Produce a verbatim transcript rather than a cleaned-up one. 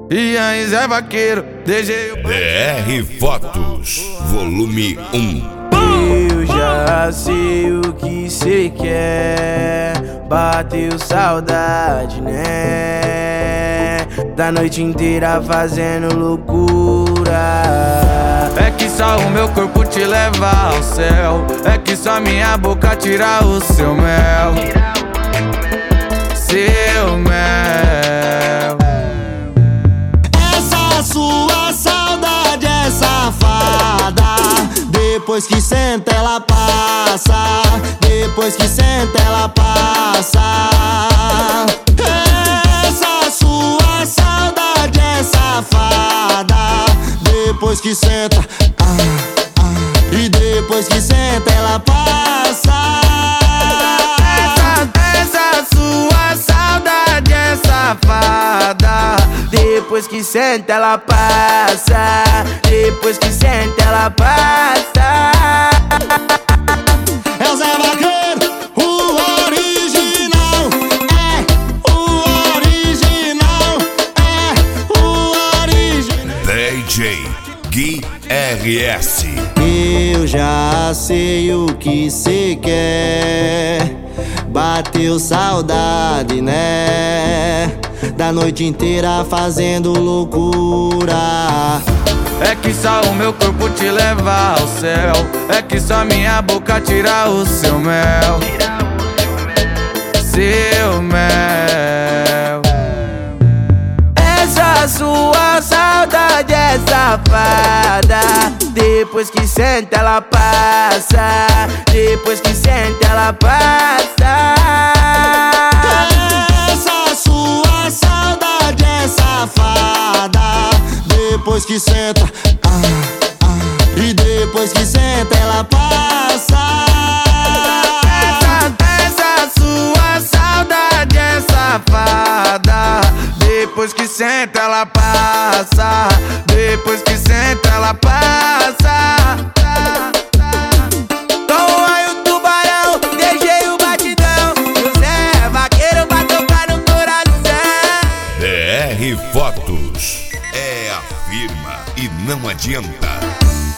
E aí, Zé Vaqueiro, D J D R Fotos, volume um. Eu já sei o que cê quer, bateu saudade, né? Da noite inteira fazendo loucura. É que só o meu corpo te leva ao céu, é que só minha boca tira o seu mel. Seu mel. Essa sua saudade é safada. Depois que senta ela passa. Depois que senta ela passa. Essa sua saudade é safada. Depois que senta, ah, ah, e depois que senta ela passa. Depois que senta ela passa. Depois que senta ela passa. É o Zé Vaqueiro, o original. É o original. É o original. D J Gui R S. Eu já sei o que cê quer, bateu saudade, né? Da noite inteira fazendo loucura. É que só o meu corpo te leva ao céu, é que só minha boca tira o seu mel. Seu mel. Essa sua saudade é safada. Depois que senta ela passa. Depois que senta ela passa. Essa sua saudade é safada. Depois que senta, ah, ah, e depois que senta ela passa. Essa, essa sua saudade é safada. Depois que senta ela passa. Depois que senta ela passa. Com aí o tubarão, deixei o batidão. E o Zé Vaqueiro vai tocar no coração. D R Fotos é a firma e não adianta.